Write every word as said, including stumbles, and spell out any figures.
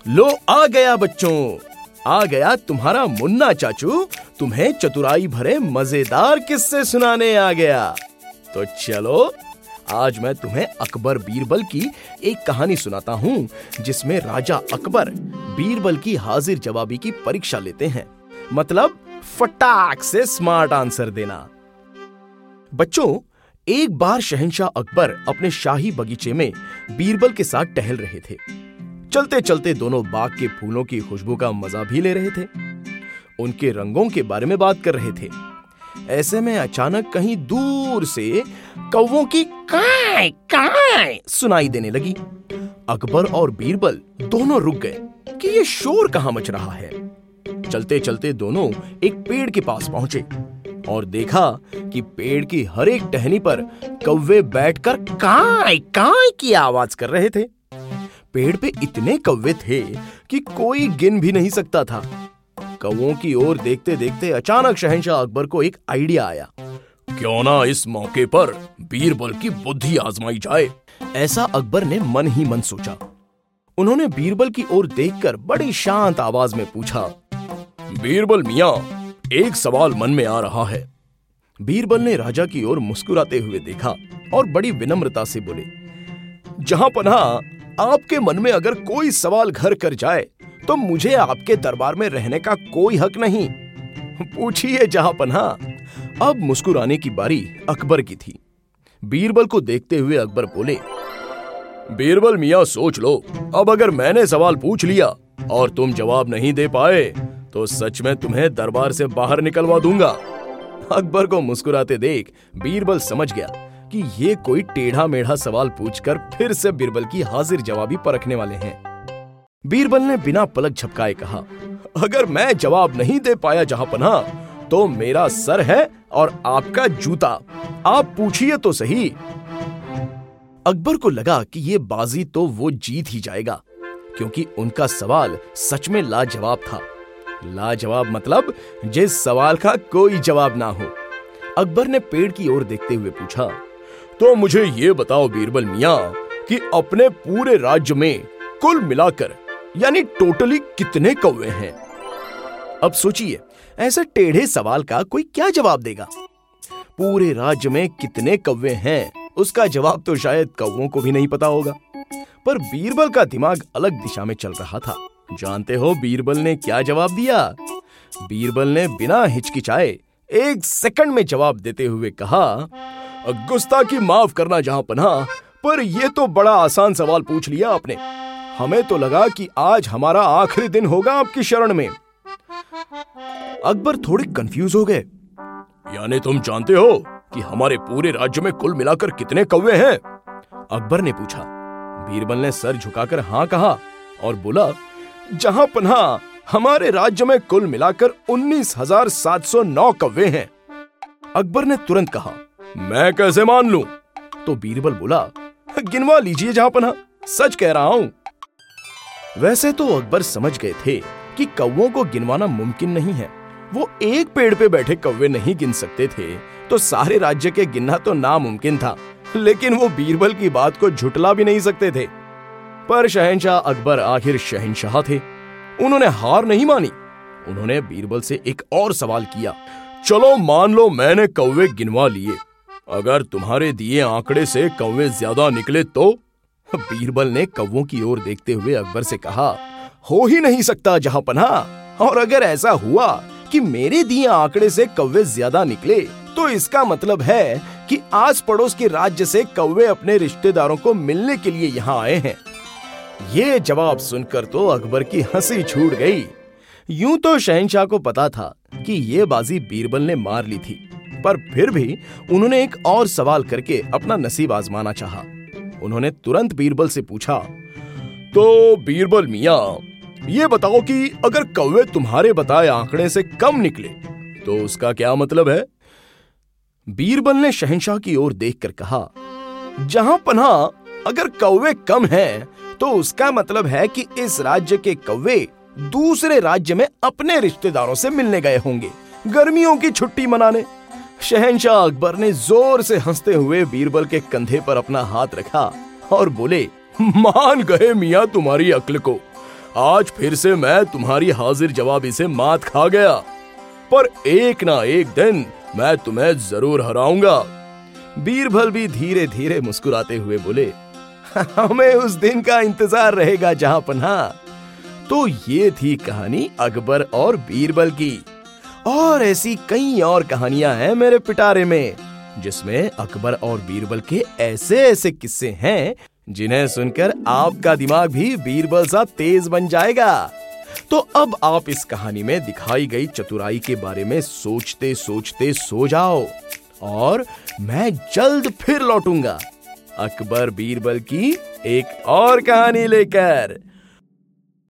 लो आ गया बच्चों, आ गया तुम्हारा मुन्ना चाचू, तुम्हें चतुराई भरे मजेदार किस्से सुनाने आ गया। तो चलो आज मैं तुम्हें अकबर बीरबल की एक कहानी सुनाता हूँ, जिसमें राजा अकबर बीरबल की हाजिर जवाबी की परीक्षा लेते हैं। मतलब फटाक से स्मार्ट आंसर देना। बच्चों, एक बार शहंशाह अकबर अपने शाही बगीचे में बीरबल के साथ टहल रहे थे। चलते चलते दोनों बाग के फूलों की खुशबू का मजा भी ले रहे थे, उनके रंगों के बारे में बात कर रहे थे। ऐसे में अचानक कहीं दूर से कौवों की काय काय सुनाई देने लगी। अकबर और बीरबल दोनों रुक गए कि ये शोर कहां मच रहा है। चलते चलते दोनों एक पेड़ के पास पहुंचे और देखा कि पेड़ की हर एक टहनी पर कौवे बैठकर काय काय की आवाज कर रहे थे। पेड़ पे इतने कौवे थे कि कोई गिन भी नहीं सकता था। कौवों की ओर देखते देखते अचानक शहंशाह अकबर को एक आइडिया आया। क्यों ना इस मौके पर बीरबल की बुद्धि आजमाई जाए, ऐसा अकबर ने मन ही मन सोचा। उन्होंने बीरबल की ओर देखकर बड़ी शांत आवाज में पूछा, बीरबल मियां, एक सवाल मन में आ रहा है। बीरबल ने राजा की ओर मुस्कुराते हुए देखा और बड़ी विनम्रता से बोले, जहां पनाह, आपके मन में अगर कोई सवाल घर कर जाए तो मुझे आपके दरबार में रहने का कोई हक नहीं। पूछिए जहां पनाह। अब मुस्कुराने की बारी अकबर की थी। बीरबल को देखते हुए अकबर बोले, बीरबल मियां सोच लो, अब अगर मैंने सवाल पूछ लिया और तुम जवाब नहीं दे पाए तो सच में तुम्हें दरबार से बाहर निकलवा दूंगा। अकबर को मुस्कुराते देख बीरबल समझ गया कि ये कोई टेढ़ा मेढ़ा सवाल पूछकर फिर से बीरबल की हाजिर जवाबी परखने वाले हैं। बीरबल ने बिना पलक झपकाए कहा, अगर मैं जवाब नहीं दे पाया जहां पनाह, तो मेरा सर है और आपका जूता। आप पूछिए तो सही। अकबर को लगा कि ये बाजी तो वो जीत ही जाएगा, क्योंकि उनका सवाल सच में लाजवाब था। लाजवाब मतलब जिस सवाल का कोई जवाब ना हो। अकबर ने पेड़ की ओर देखते हुए पूछा, तो मुझे ये बताओ बीरबल मियां कि अपने पूरे राज्य में कुल मिलाकर यानी टोटली कितने कौवे हैं? अब सोचिए, ऐसे टेढ़े सवाल का कोई क्या जवाब देगा? पूरे राज्य में कितने कौवे हैं, उसका जवाब तो शायद कौवों को भी नहीं पता होगा। पर बीरबल का दिमाग अलग दिशा में चल रहा था। जानते हो बीरबल ने क्या जवाब दिया? बीरबल ने बिना हिचकिचाए एक सेकंड में जवाब देते हुए कहा, गुस्ताखी माफ करना जहां पनाह, पर यह तो बड़ा आसान सवाल पूछ लिया आपने। हमें तो लगा कि आज हमारा आखिरी दिन होगा आपकी शरण में। अकबर थोड़े कंफ्यूज हो गए। यानी तुम जानते हो कि हमारे पूरे राज्य में कुल मिलाकर कितने कौवे हैं? अकबर ने पूछा। बीरबल ने सर झुकाकर हां कहा और बोला, जहां पनाह, हमारे राज्य में कुल मिलाकर उन्नीस हजार सात सौ नौ कौवे हैं। अकबर ने तुरंत कहा, मैं कैसे मान लूं? तो बीरबल बोला, गिनवा लीजिए जहां पनाह, सच कह रहा हूं। वैसे तो अकबर समझ गए थे कि कौवों को गिनवाना मुमकिन नहीं है। वो एक पेड़ पे बैठे कौवे नहीं गिन सकते थे, तो सारे राज्य के गिनना तो नामुमकिन था। लेकिन वो बीरबल की बात को झुटला भी नहीं सकते थे। पर शहंशाह अकबर आखिर शहंशाह थे, उन्होंने हार नहीं मानी। उन्होंने बीरबल से एक और सवाल किया, चलो मान लो मैंने कौवे गिनवा लिए, अगर तुम्हारे दिए आंकड़े से कौवे ज्यादा निकले तो? बीरबल ने कौवों की ओर देखते हुए अकबर से कहा, हो ही नहीं सकता जहां पनाह। और अगर ऐसा हुआ कि मेरे दिए आंकड़े से कौवे ज्यादा निकले, तो इसका मतलब है कि आस पड़ोस के राज्य से कौवे अपने रिश्तेदारों को मिलने के लिए यहाँ आए हैं। ये जवाब सुनकर तो अकबर की हंसी छूट गई। यूं तो शहंशाह को पता था कि ये बाजी बीरबल ने मार ली थी, पर फिर भी उन्होंने एक और सवाल करके अपना नसीब आजमाना चाहा। उन्होंने तुरंत बीरबल से पूछा, तो बीरबल मियां, ये बताओ कि अगर कौवे तुम्हारे बताए आंकड़े से कम निकले तो उसका क्या मतलब है? बीरबल ने शहंशाह की ओर देखकर कहा, जहां पनाह, अगर कौवे कम हैं तो उसका मतलब है कि इस राज्य के कौवे दूसरे राज्य में अपने रिश्तेदारों से मिलने गए होंगे, गर्मियों की छुट्टी मनाने। शहंशाह अकबर ने जोर से हंसते हुए बीरबल के कंधे पर अपना हाथ रखा और बोले, मान गए मियां तुम्हारी अक्ल को। आज फिर से मैं तुम्हारी हाजिर जवाबी से मात खा गया, पर एक ना एक दिन मैं तुम्हें जरूर हराऊंगा। बीरबल भी धीरे धीरे मुस्कुराते हुए बोले, हमें उस दिन का इंतजार रहेगा जहांपनाह। तो ये थी कहानी अकबर और बीरबल की। और ऐसी कई और कहानियां हैं मेरे पिटारे में, जिसमें अकबर और बीरबल के ऐसे ऐसे किस्से हैं जिन्हें सुनकर आपका दिमाग भी बीरबल सा तेज बन जाएगा। तो अब आप इस कहानी में दिखाई गई चतुराई के बारे में सोचते सोचते सो जाओ, और मैं जल्द फिर लौटूंगा अकबर बीरबल की एक और कहानी लेकर।